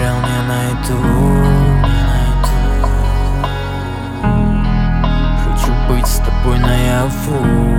потерял, не найду. Хочу быть с тобой наяву.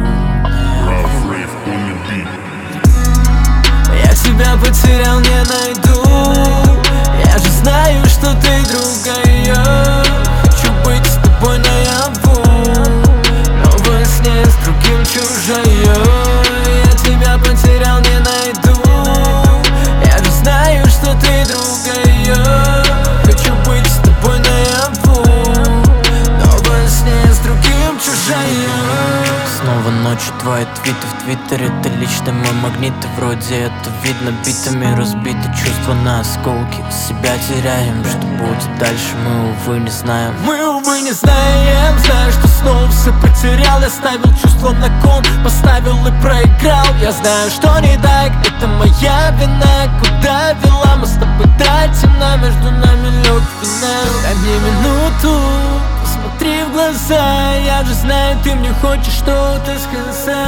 Я тебя потерял, не найду. Я же знаю, что ты другая. Хочу быть с тобой наяву, но во сне с другим чужая. Я тебя потерял, не найду. Я же знаю, что ты другая. Хочу быть с тобой наяву, но во сне с другим чужая. Снова ночью твои твиты в твиттере. Ты лично мой магнит, и вроде это видно. Битами разбиты чувства на осколки. Себя теряем, что будет дальше, мы, увы, не знаем. Мы, увы, не знаем. Знаю, что снова все потерял. Я ставил чувства на кон, поставил и проиграл. Я знаю, что не так, это моя вина. Куда вела, мы с тобой до темна. Между нами лег финал. Дай мне минуту, посмотри в глаза. Я же знаю, ты мне хочешь что-то сказать.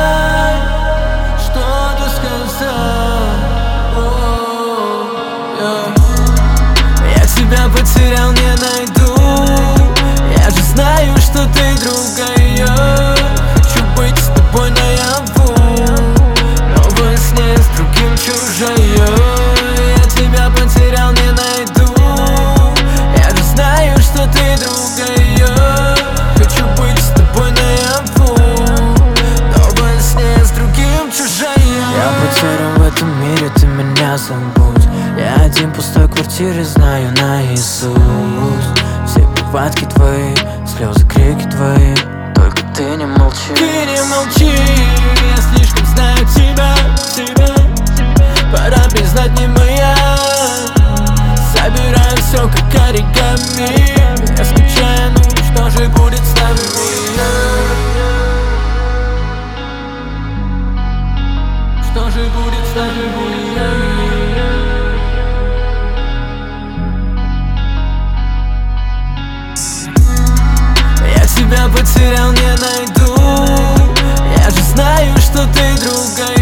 Что-то сказать. Я тебя потерял, не найду. Я же знаю, что ты другая. Хочу быть с тобой наяву, но во сне с другим чужая. Я тебя потерял, не найду. Я же знаю, что ты другая. Хочу быть с тобой наяву, но во сне с другим чужая. Я потерян в этом мире, ты меня забудь. Я один в пустой квартире, знаю наизусть все повадки твои, слезы, крики твои. Только ты не молчи. Ты не молчи, я слишком знаю тебя. Пора признать, не моя. Собираем все как оригами. Я скучаю, ну что же будет с нами? Что же будет с нами? Я тебя потерял, не найду. Я же знаю, что ты другая.